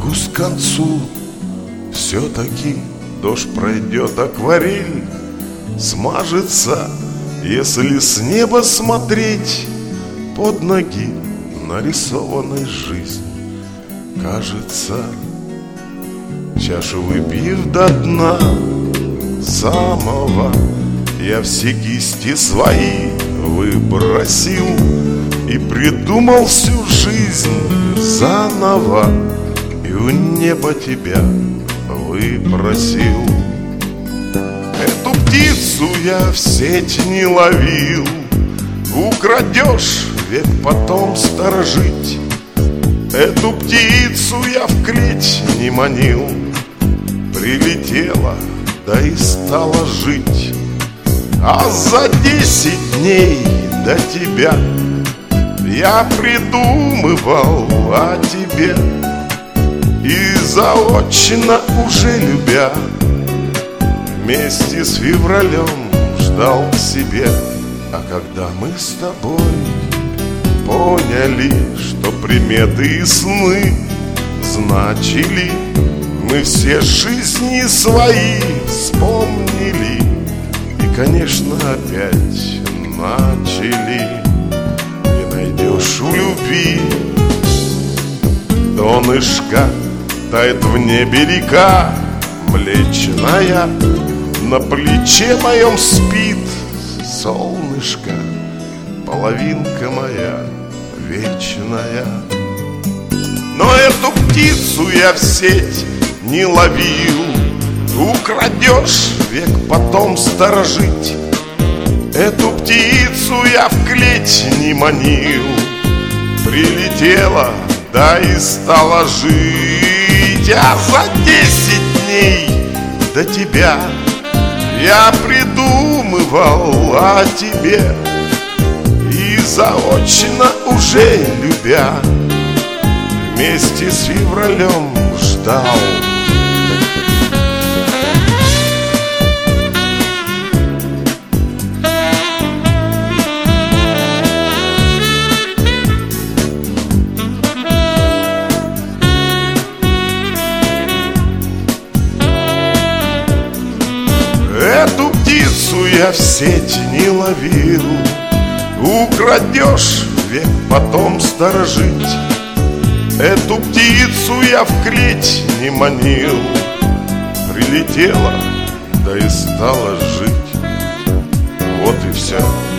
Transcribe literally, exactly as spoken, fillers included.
Август к концу, все-таки дождь пройдет, акварель смажется, если с неба смотреть. Под ноги нарисованной жизнь, кажется, чашу выпив до дна самого, я все кисти свои выбросил и придумал всю жизнь заново, и у неба тебя выпросил. Эту птицу я в сеть не ловил, украдешь, век потом сторожить. Эту птицу я в клеть не манил, прилетела, да и стала жить. А за десять дней до тебя я придумывал о тебе, и заочно уже любя, вместе с февралем ждал к себе. А когда мы с тобой поняли, что приметы и сны значили, мы все жизни свои вспомнили и, конечно, опять начали. Не найдешь у любви донышка, тает в небе река млечная, на плече моем спит солнышко, половинка моя вечная. Но эту птицу я в сеть не ловил, украдешь, век потом сторожить. Эту птицу я в клеть не манил, прилетела, да и стала жить. А за десять дней до тебя я придумывал о тебе, и заочно уже любя, вместе с февралем ждал. Эту птицу я в сеть не ловил, украдешь, век потом сторожить. Эту птицу я в клеть не манил, прилетела, да и стала жить. Вот и все.